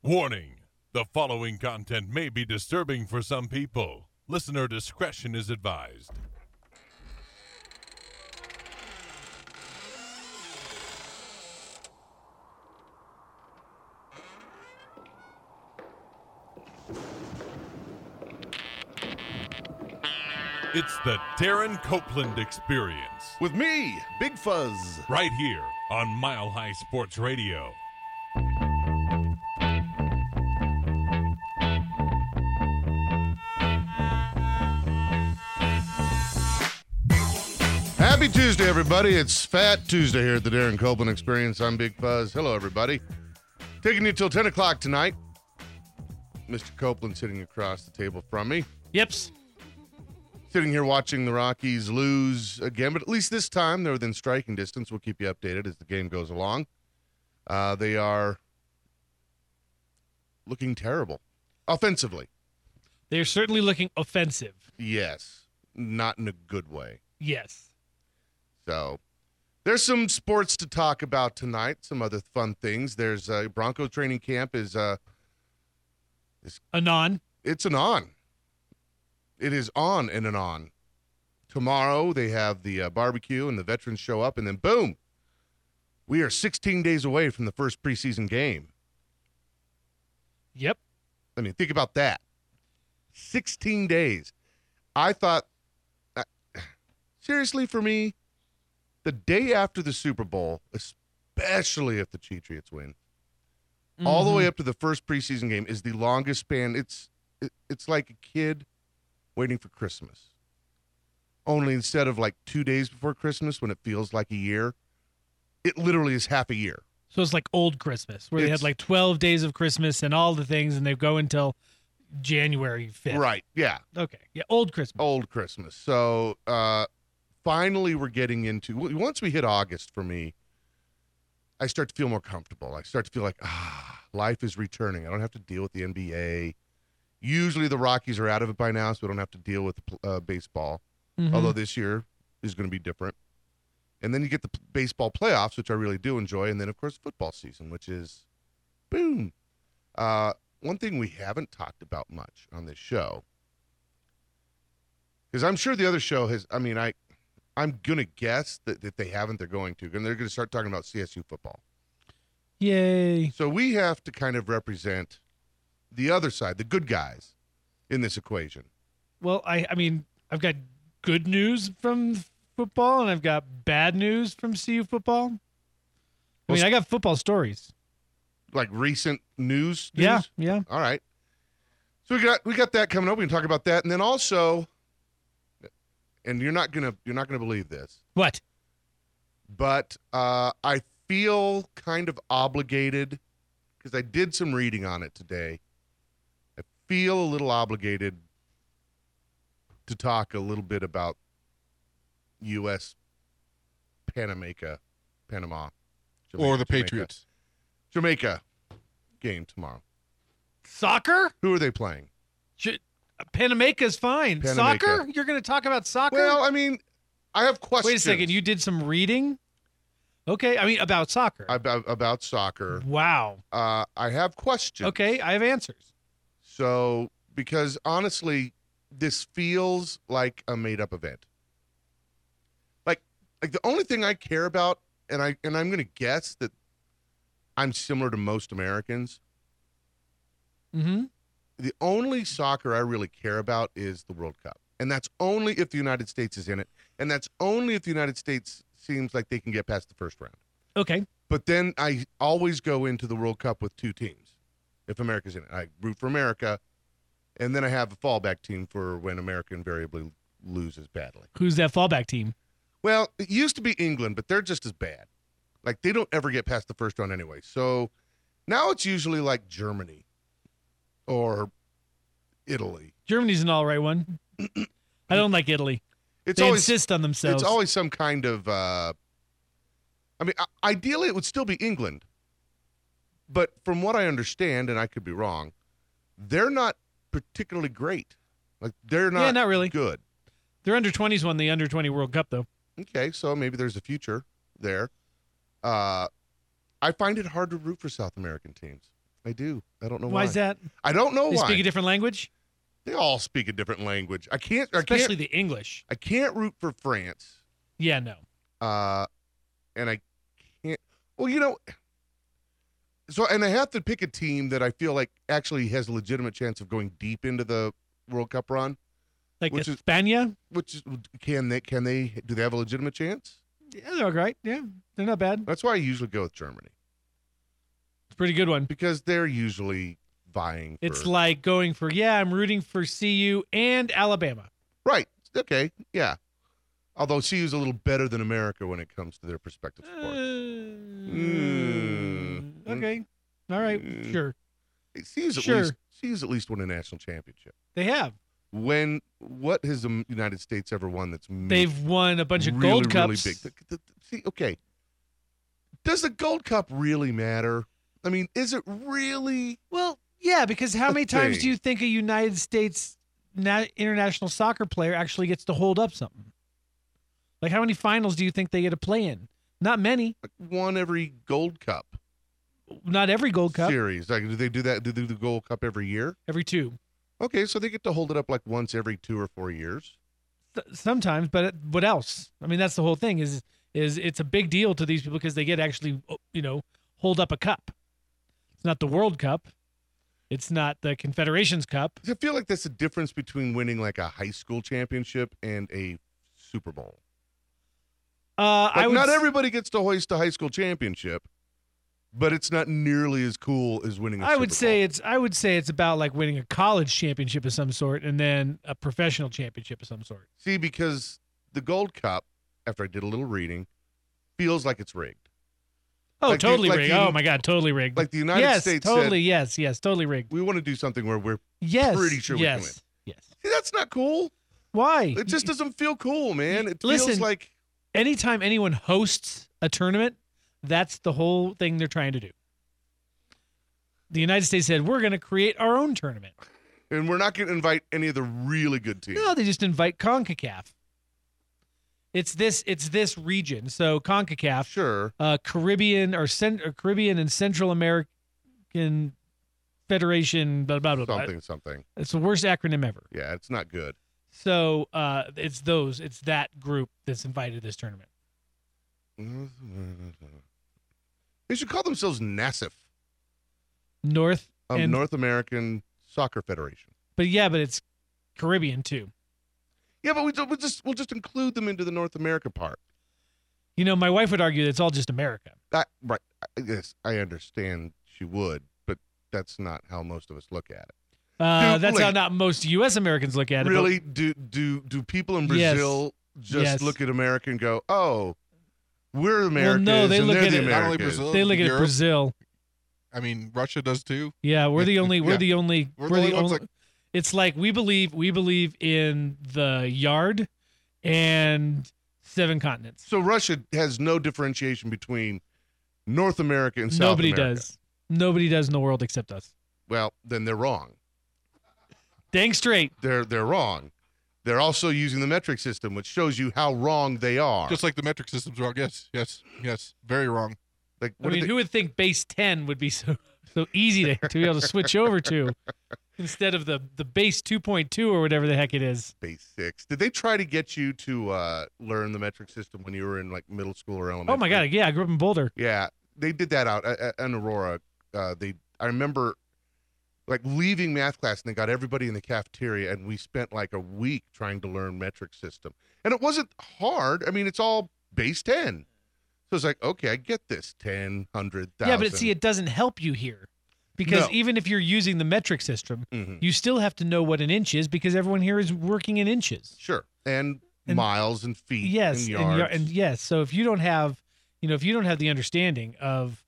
Warning: the following content may be disturbing for some people. Listener discretion is advised. It's the Darren Copeland Experience. With me, Big Fuzz. Right here on Mile High Sports Radio. Happy Tuesday, everybody. It's Fat Tuesday here at the Darren Copeland Experience. I'm Big Fuzz. Hello, everybody. Taking you till 10 o'clock tonight. Mr. Copeland sitting across the table from me. Yips. Sitting here watching the Rockies lose again, but at least this time they're within striking distance. We'll keep you updated as the game goes along. They are looking terrible offensively. They're certainly looking offensive. Yes, not in a good way. Yes. So there's some sports to talk about tonight, some other fun things. There's Bronco training camp is Anon. it's an on. It is on and an on. Tomorrow they have the barbecue and the veterans show up, and then boom, we are 16 days away from the first preseason game. Yep. I mean, think about that. 16 days. I thought, seriously, for me, the day after the Super Bowl, especially if the Patriots win, all the way up to the first preseason game is the longest span. It's like a kid waiting for Christmas. Only instead of like 2 days before Christmas when it feels like a year, it literally is half a year. So it's like old Christmas, where they had like 12 days of Christmas and all the things, and they go until January 5th. Right, yeah. Okay. Yeah, old Christmas. Old Christmas. So finally we're getting into, once we hit August for me, I start to feel more comfortable. I start to feel like, life is returning. I don't have to deal with the NBA. Usually the Rockies are out of it by now, so we don't have to deal with baseball. Mm-hmm. Although this year is going to be different. And then you get the baseball playoffs, which I really do enjoy. And then, of course, football season, which is boom. One thing we haven't talked about much on this show, because I'm sure the other show has, I'm going to guess that if they haven't, they're going to. And they're going to start talking about CSU football. Yay. So we have to kind of represent the other side, the good guys in this equation. Well, I've got good news from football, and I've got bad news from CU football. I got football stories. Like recent news? Yeah. All right. So we got that coming up. We can talk about that. And then also, and you're not gonna believe this. What? But I feel kind of obligated, because I did some reading on it today. I feel a little obligated to talk a little bit about U.S. Panama, Jamaica, or the Patriots. Jamaica game tomorrow. Soccer? Who are they playing? Panamaica's fine. Panamaica. Soccer? You're going to talk about soccer? Well, I have questions. Wait a second. You did some reading? Okay. About soccer. About soccer. Wow. I have questions. Okay. I have answers. So, because honestly, this feels like a made-up event. Like the only thing I care about, and I'm going to guess that I'm similar to most Americans. Mm-hmm. The only soccer I really care about is the World Cup. And that's only if the United States is in it. And that's only if the United States seems like they can get past the first round. Okay. But then I always go into the World Cup with two teams if America's in it. I root for America, and then I have a fallback team for when America invariably loses badly. Who's that fallback team? Well, it used to be England, but they're just as bad. Like, they don't ever get past the first round anyway. So now it's usually like Germany or Italy. Germany's an all right one. I don't like Italy. They insist on themselves. It's always some kind of, ideally it would still be England. But from what I understand, and I could be wrong, they're not particularly great. Like, they're not really good. Their under-20s won the under-20 World Cup, though. Okay, so maybe there's a future there. I find it hard to root for South American teams. I do. I don't know why. Why is that? I don't know They why. speak a different language, They all speak a different language. especially the English. I can't root for France. Yeah, no. And I can't. Well, so and I have to pick a team that I feel like actually has a legitimate chance of going deep into the World Cup run. Like Which is- España. Which is, can they do they have a legitimate chance? Yeah, they're all right. Yeah, they're not bad. That's why I usually go with Germany It's a pretty good one. because they're usually vying. It's for, like going for, I'm rooting for CU and Alabama. right. Okay, yeah. Although CU's a little better than America when it comes to their prospective sports. Okay. All right. Sure. CU's at least won a national championship. They have. What has the United States ever won that's They've won a bunch of really, gold cups. really big? See, okay. Does the Gold Cup really matter? I mean, is it really? Well, yeah, because how the many times thing. do you think a United States international soccer player actually gets to hold up something? Like, how many finals do you think they get to play in? Not many. One every Gold Cup Not every Gold Cup. series. Like, do they do that? Do they do the Gold Cup every year? Every two. Okay, so they get to hold it up like once every 2 or 4 years. Sometimes, but what else? I mean, that's the whole thing. Is it's a big deal to these people because they get to actually, hold up a cup. It's not the World Cup. It's not the Confederations Cup. I feel like that's the difference between winning like a high school championship and a Super Bowl. Like, not everybody gets to hoist a high school championship, but it's not nearly as cool as winning a Super Bowl. I would say it's about like winning a college championship of some sort and then a professional championship of some sort. See, because the Gold Cup, after I did a little reading, feels like it's rigged. Oh, Like totally like rigged. Oh my God, totally rigged. Like the United States totally, said, yes, totally rigged. we want to do something where we're Yes, pretty sure we can win. Yes. See, that's not cool. Why? It just doesn't feel cool, man. It Listen, feels like anytime anyone hosts a tournament, that's the whole thing they're trying to do. The United States said, we're going to create our own tournament. and we're not going to invite any of the really good teams. No, they just invite CONCACAF. It's this region. So CONCACAF, Sure. Caribbean or Caribbean and Central American Federation, blah, blah, blah, blah. Something. It's the worst acronym ever. Yeah, it's not good. So it's that group that's invited to this tournament. They should call themselves NASF, North American Soccer Federation. But it's Caribbean too. Yeah, but we'll just include them into the North America part. My wife would argue that it's all just America. Right. Yes, I understand she would, but that's not how most of us look at it. That's how not most U.S. Americans look at it. Really? Do people in Brazil just look at America and go, "Oh, we're Americans"? Well, no, they look they're at the it. Not only Americans. Brazil, They look at Europe. Brazil. I mean, Russia does too. Yeah, we're the only. We're Yeah. the only. We're the only ones that- It's like we believe in the yard and 7 continents. So Russia has no differentiation between North America and South Nobody America. does. Nobody does in the world except us. Well, then they're wrong. Dang straight. They're wrong. They're also using the metric system, which shows you how wrong they are. Just like the metric system's wrong. Yes. Very wrong. Like, I mean, who would think base 10 would be so easy to be able to switch over to instead of the base 2.2 or whatever the heck it is? base 6? Did they try to get you to learn the metric system when you were in like middle school or elementary? Oh my God. Yeah, I grew up in Boulder. Yeah, they did that out in Aurora. I remember like leaving math class and they got everybody in the cafeteria and we spent like a week trying to learn metric system. And it wasn't hard. I mean, it's all base 10. So it's like, okay, I get this. 10, 100,000. Yeah, but see, it doesn't help you here. Because No. even if you're using the metric system, Mhm. you still have to know what an inch is because everyone here is working in inches. Sure. And And- miles and feet Yes, and yards. and yes. So if you don't have, the understanding of,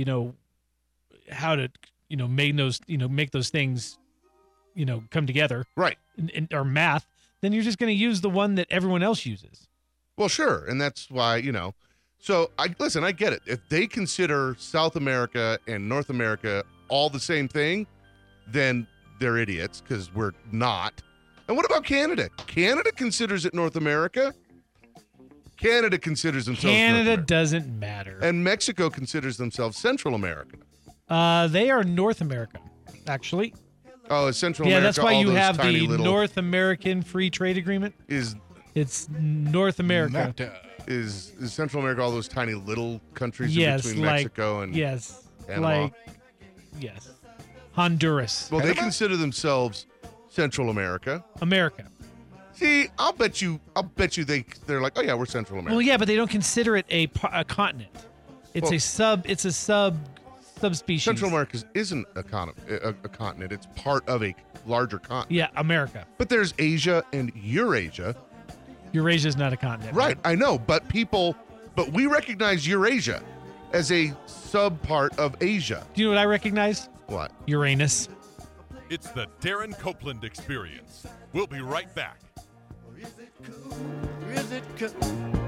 how to, make those things, come together, Right. or math, then you're just going to use the one that everyone else uses. Well, sure. And that's why, So I get it. If they consider South America and North America all the same thing, then they're idiots because we're not. And what about Canada? Canada considers it North America. Canada considers themselves North Canada America. doesn't matter. And Mexico considers themselves Central America. They are North America, actually. Oh, it's Central Yeah, America. that's why all you those have tiny the little, North American Free Trade Agreement. Is It's North America. is Central America all those tiny little countries Yes, in between like Mexico and yes, Panama? like yes, Honduras, Well, they Panama? consider themselves Central America. America. See, I'll bet you they're like, oh yeah, we're Central America. Well, yeah, but they don't consider it a continent. It's Well- a subspecies. Central America isn't a continent. It's part of a larger continent. Yeah, America. But there's Asia and Eurasia. Eurasia is not a continent. Right, I know, but we recognize Eurasia as a sub part of Asia. Do you know what I recognize? What? Uranus. It's the Darren Copeland Experience. We'll be right back. Is it cool?